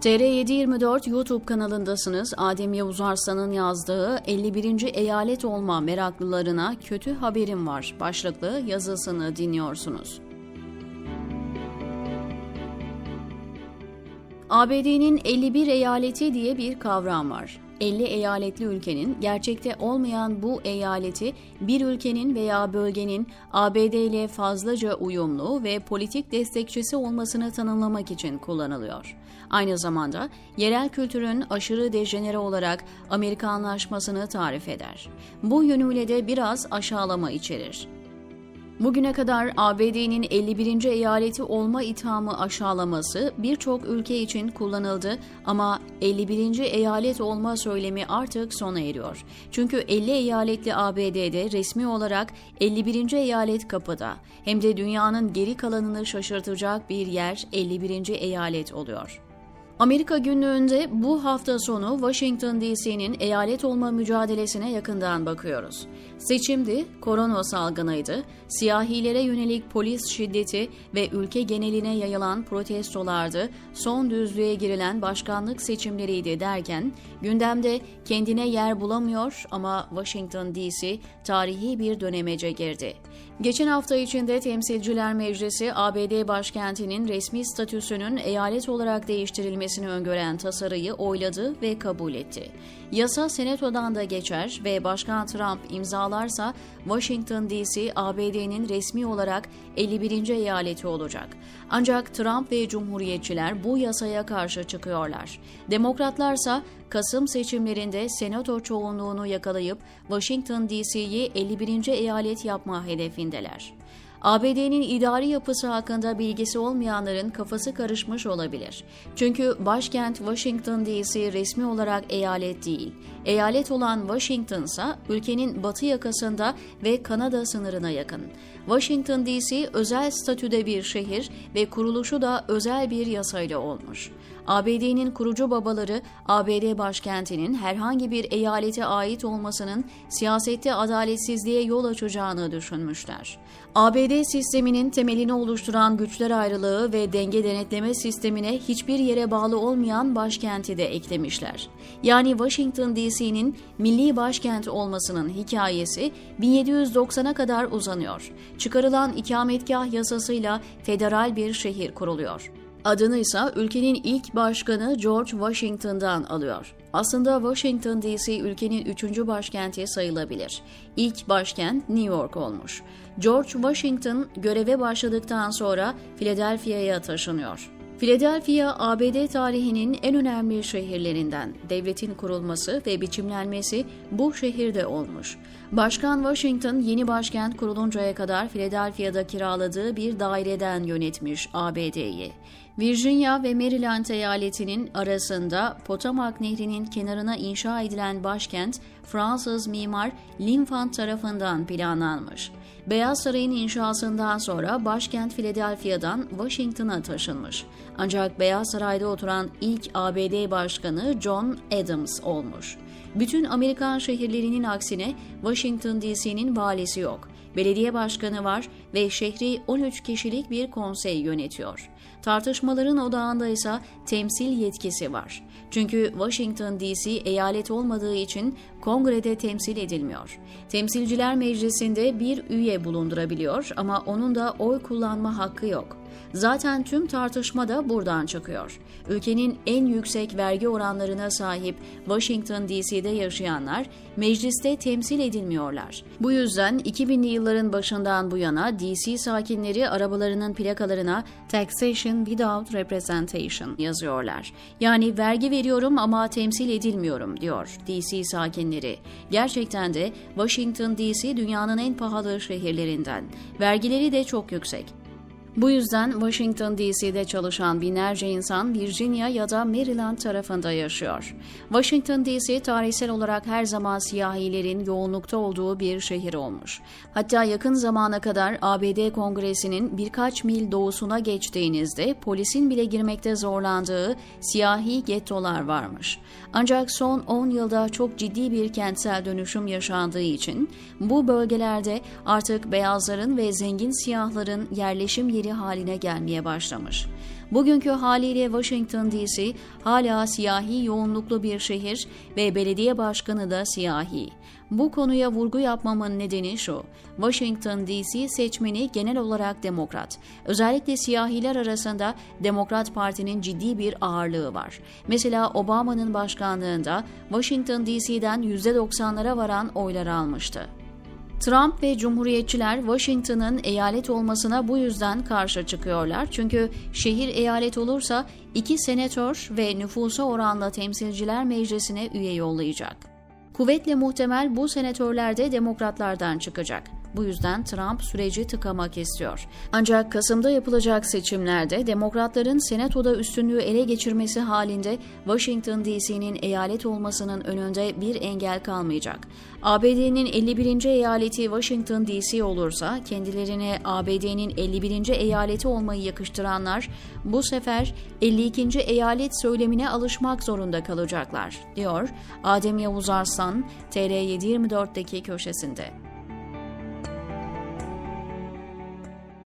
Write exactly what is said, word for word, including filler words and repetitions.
T R yedi yirmi dört YouTube kanalındasınız. Adem Yavuz Arslan'ın yazdığı elli birinci eyalet olma meraklılarına kötü haberim var başlıklı yazısını dinliyorsunuz. A B D'nin elli bir eyaleti diye bir kavram var. elli eyaletli ülkenin gerçekte olmayan bu eyaleti bir ülkenin veya bölgenin A B D ile fazlaca uyumlu ve politik destekçisi olmasını tanımlamak için kullanılıyor. Aynı zamanda yerel kültürün aşırı dejenere olarak Amerikanlaşmasını tarif eder. Bu yönüyle de biraz aşağılama içerir. Bugüne kadar A B D'nin elli birinci eyaleti olma ithamı aşağılaması birçok ülke için kullanıldı ama elli birinci eyalet olma söylemi artık sona eriyor. Çünkü elli eyaletli A B D'de resmi olarak elli birinci eyalet kapıda. Hem de dünyanın geri kalanını şaşırtacak bir yer elli birinci eyalet oluyor. Amerika günlüğünde bu hafta sonu Washington D C'nin eyalet olma mücadelesine yakından bakıyoruz. Seçimdi, korona salgınıydı, siyahilere yönelik polis şiddeti ve ülke geneline yayılan protestolardı, son düzlüğe girilen başkanlık seçimleriydi derken gündemde kendine yer bulamıyor ama Washington D C tarihi bir dönemece girdi. Geçen hafta içinde Temsilciler Meclisi A B D başkentinin resmi statüsünün eyalet olarak değiştirilmesini öngören tasarıyı oyladı ve kabul etti. Yasa Senato'dan da geçer ve Başkan Trump imzalarsa Washington D C A B D'nin resmi olarak elli birinci eyaleti olacak. Ancak Trump ve Cumhuriyetçiler bu yasaya karşı çıkıyorlar. Demokratlarsa Kasım seçimlerinde Senato çoğunluğunu yakalayıp Washington D C'yi elli birinci eyalet yapma hedefindeler. A B D'nin idari yapısı hakkında bilgisi olmayanların kafası karışmış olabilir. Çünkü başkent Washington D C resmi olarak eyalet değil. Eyalet olan Washington ise ülkenin batı yakasında ve Kanada sınırına yakın. Washington D C özel statüde bir şehir ve kuruluşu da özel bir yasayla olmuş. A B D'nin kurucu babaları A B D başkentinin herhangi bir eyalete ait olmasının siyasette adaletsizliğe yol açacağını düşünmüşler. A B D sisteminin temelini oluşturan güçler ayrılığı ve denge denetleme sistemine hiçbir yere bağlı olmayan başkenti de eklemişler. Yani Washington D C'nin milli başkent olmasının hikayesi bin yedi yüz doksana kadar uzanıyor. Çıkarılan ikametgah yasasıyla federal bir şehir kuruluyor. Adını ise ülkenin ilk başkanı George Washington'dan alıyor. Aslında Washington D C ülkenin üçüncü başkenti sayılabilir. İlk başkent New York olmuş. George Washington göreve başladıktan sonra Philadelphia'ya taşınıyor. Philadelphia, A B D tarihinin en önemli şehirlerinden. Devletin kurulması ve biçimlenmesi bu şehirde olmuş. Başkan Washington yeni başkent kuruluncaya kadar Philadelphia'da kiraladığı bir daireden yönetmiş A B D'yi. Virginia ve Maryland eyaletinin arasında Potomac Nehri'nin kenarına inşa edilen başkent Fransız mimar L'Enfant tarafından planlanmış. Beyaz Saray'ın inşasından sonra başkent Philadelphia'dan Washington'a taşınmış. Ancak Beyaz Saray'da oturan ilk A B D başkanı John Adams olmuş. Bütün Amerikan şehirlerinin aksine Washington D C'nin valisi yok. Belediye başkanı var ve şehri on üç kişilik bir konsey yönetiyor. Tartışmaların odağında ise temsil yetkisi var. Çünkü Washington D C eyalet olmadığı için kongrede temsil edilmiyor. Temsilciler Meclisi'nde bir üye bulundurabiliyor ama onun da oy kullanma hakkı yok. Zaten tüm tartışma da buradan çıkıyor. Ülkenin en yüksek vergi oranlarına sahip Washington D C'de yaşayanlar mecliste temsil edilmiyorlar. Bu yüzden iki binli yılların başından bu yana D C sakinleri arabalarının plakalarına "Taxation without representation" yazıyorlar. Yani vergi veriyorum ama temsil edilmiyorum diyor D C sakinleri. Gerçekten de Washington D C dünyanın en pahalı şehirlerinden. Vergileri de çok yüksek. Bu yüzden Washington D C'de çalışan binlerce insan Virginia ya da Maryland tarafında yaşıyor. Washington D C tarihsel olarak her zaman siyahilerin yoğunlukta olduğu bir şehir olmuş. Hatta yakın zamana kadar A B D Kongresi'nin birkaç mil doğusuna geçtiğinizde polisin bile girmekte zorlandığı siyahi gettolar varmış. Ancak son on yılda çok ciddi bir kentsel dönüşüm yaşandığı için bu bölgelerde artık beyazların ve zengin siyahların yerleşim yeri yeri haline gelmeye başlamış. Bugünkü haliyle Washington D C hala siyahi yoğunluklu bir şehir ve belediye başkanı da siyahi. Bu konuya vurgu yapmamın nedeni şu: Washington D C seçmeni genel olarak demokrat. Özellikle siyahiler arasında Demokrat Parti'nin ciddi bir ağırlığı var. Mesela Obama'nın başkanlığında Washington D C'den yüzde doksanlara varan oylar almıştı. Trump ve Cumhuriyetçiler Washington'ın eyalet olmasına bu yüzden karşı çıkıyorlar. Çünkü şehir eyalet olursa iki senatör ve nüfusa oranla Temsilciler Meclisi'ne üye yollayacak. Kuvvetle muhtemel bu senatörler de demokratlardan çıkacak. Bu yüzden Trump süreci tıkamak istiyor. Ancak Kasım'da yapılacak seçimlerde demokratların senatoda üstünlüğü ele geçirmesi halinde Washington D C'nin eyalet olmasının önünde bir engel kalmayacak. A B D'nin elli birinci eyaleti Washington D C olursa kendilerine A B D'nin elli birinci eyaleti olmayı yakıştıranlar bu sefer elli ikinci eyalet söylemine alışmak zorunda kalacaklar, diyor Adem Yavuz Arslan T R yedi yirmi dört'teki köşesinde.